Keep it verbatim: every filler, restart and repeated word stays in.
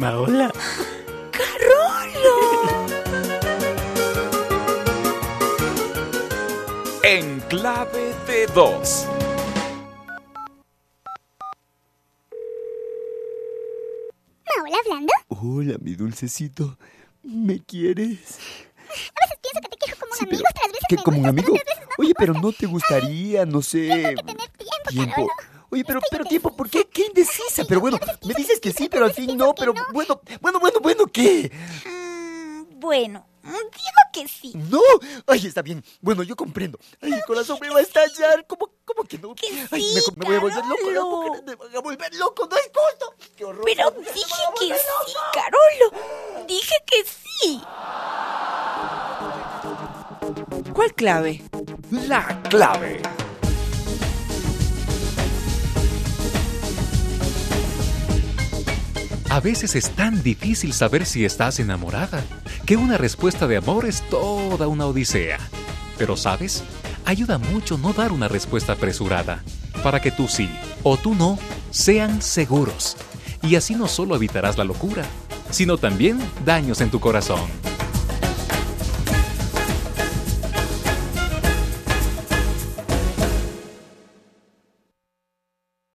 Maola. ¡Carolo! En clave de dos. Maola hablando. Hola, mi dulcecito. ¿Me quieres? A veces pienso que te quiero como un Sí, amigo, pero- otras veces ¿Qué, me como un gustas, amigo? otras veces no me Oye, pero gustas. no te gustaría, no sé... Tengo que tener tiempo, Tiempo. Carolo. Oye, pero, Estoy pero tiempo, ¿por indecisa. qué? ¿Qué indecisa? Ay, Pero sí, bueno, a veces me pienso dices que que sí, sí, pero pero a al veces fin pienso no, que pero no. bueno, bueno, bueno, bueno, ¿qué? Mm, bueno, digo que sí. ¿No? Ay, está bien. Bueno, yo comprendo. Ay, el corazón me va a estallar. ¿Cómo, cómo que no? Que Ay, sí, me, me voy a volver loco. Carolo. ¿No? ¿Por qué me van a volver loco? ¡No es justo! ¡Qué horror! Pero ¿Por qué me dije van a que volver sí, loco? Carolo. Dije que sí. ¿Cuál clave? La clave. A veces es tan difícil saber si estás enamorada, que una respuesta de amor es toda una odisea. Pero ¿sabes? Ayuda mucho no dar una respuesta apresurada, para que tú sí o tú no sean seguros. Y así no solo evitarás la locura, sino también daños en tu corazón.